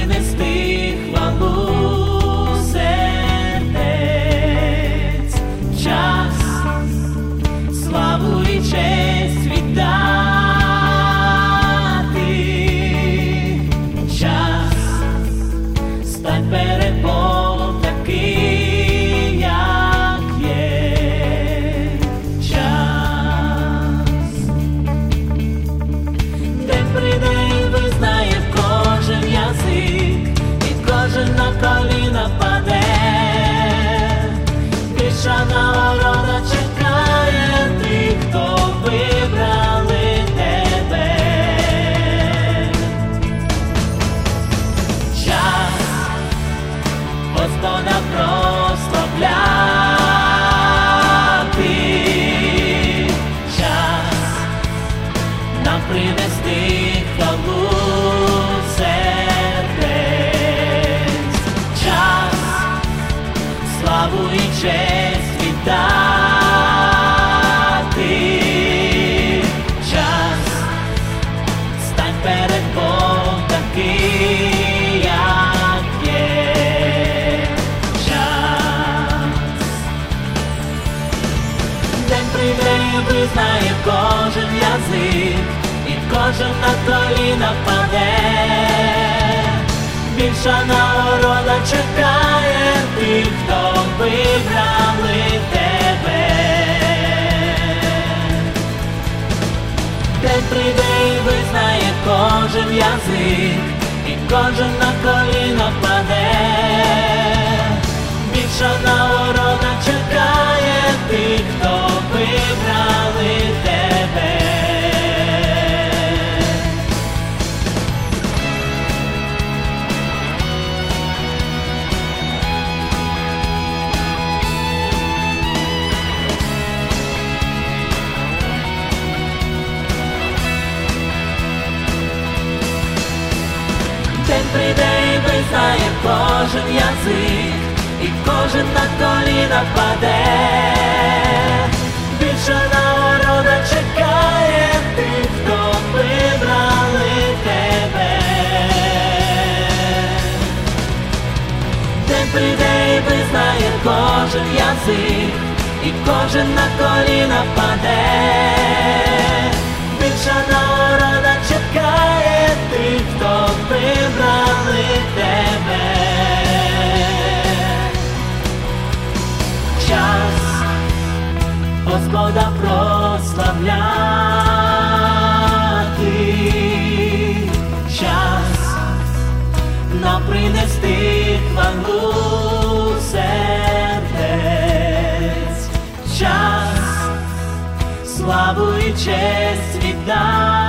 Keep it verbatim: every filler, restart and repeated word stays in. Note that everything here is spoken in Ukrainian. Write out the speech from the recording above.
принести хвалу сердець, час славу і честь віддати, час стань перед Богом такий, як є. Час, день прийде і визнає кожен язик, і кожен на коліна паде. Більша нагорода чекає тих, хто вибрали тебе. Час Господа прославляти, час нам принести хвалу сердець, час славу і честь віддати, час стань перед Богом такий, як є. Час, день прийде і визнає кожен язик, і кожен на коліна впаде. Більша нагорода чекає тих, хто вибрали тебе. День прийде і визнає кожен язик, і кожен на коліна впаде. Більша нагорода чекає тих, хто вибрали тебе. День прийде і визнає кожен язик, і кожен на коліна впаде. Більша нагорода чекає тих, хто вибрали тебе. День прийде і визнає кожен язик, і кожен на коліна впаде. Більша нагорода чекає тих, хто вибрали тебе. Час Господа прославляти, час нам принести хвалу сердець, час славу і честь віддати,